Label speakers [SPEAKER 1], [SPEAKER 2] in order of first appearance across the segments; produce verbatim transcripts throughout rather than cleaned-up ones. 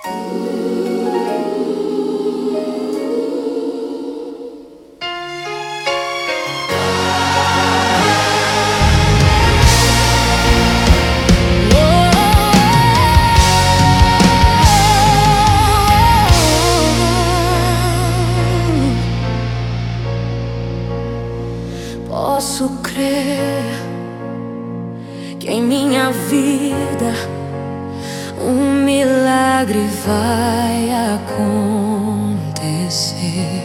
[SPEAKER 1] Posso crer que em minha vida um milagre vai acontecer.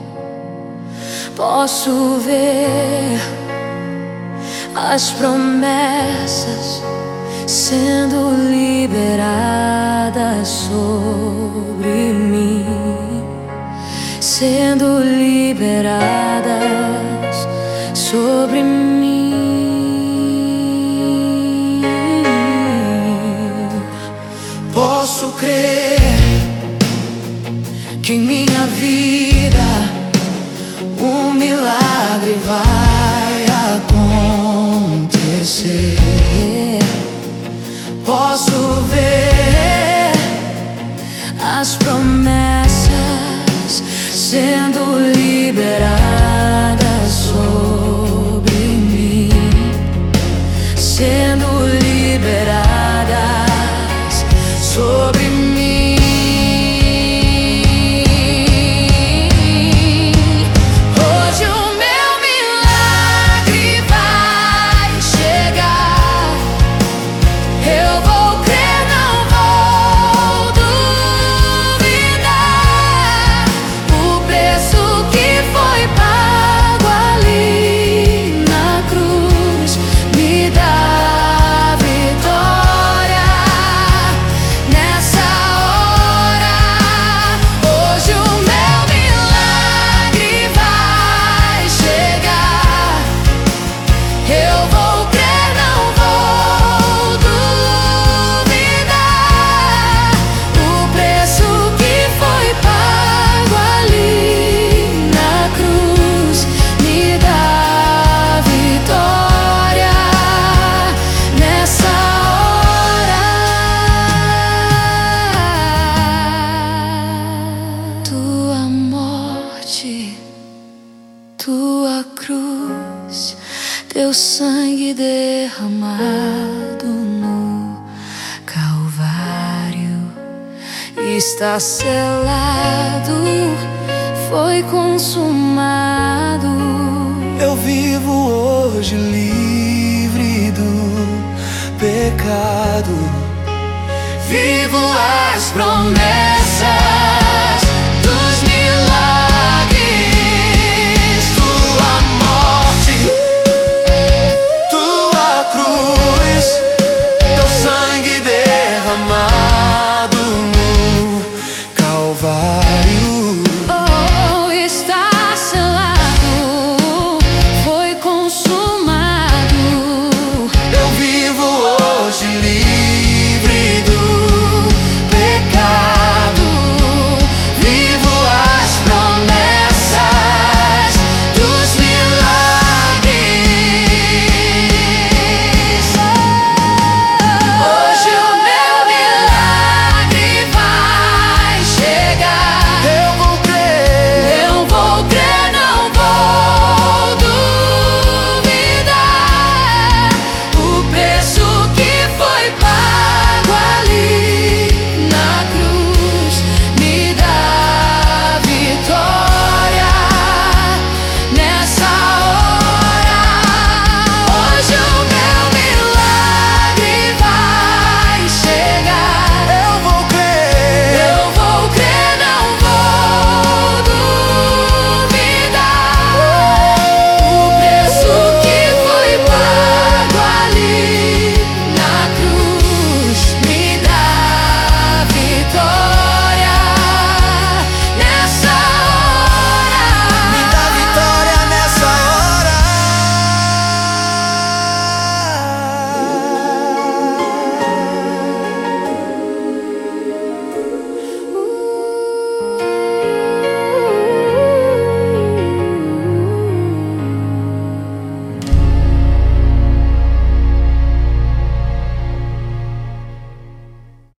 [SPEAKER 1] Posso ver as promessas sendo liberadas sobre mim, sendo liberadas sobre mim.
[SPEAKER 2] Posso crer que em minha vida um milagre vai acontecer. Posso ver as promessas sendo liberadas sobre mim, sendo liberadas sobre mim. Hoje o meu milagre vai chegar. Eu vou crer, não vou duvidar. O preço que foi pago ali na cruz me dá vitória nessa hora. Hoje o meu milagre vai chegar. Eu vou crer, não vou duvidar. O preço que foi pago ali na cruz me dá vitória nessa hora. Tua morte, tua cruz, teu sangue derramado no Calvário está selado, foi consumado. Eu vivo hoje livre do pecado. Vivo as promessas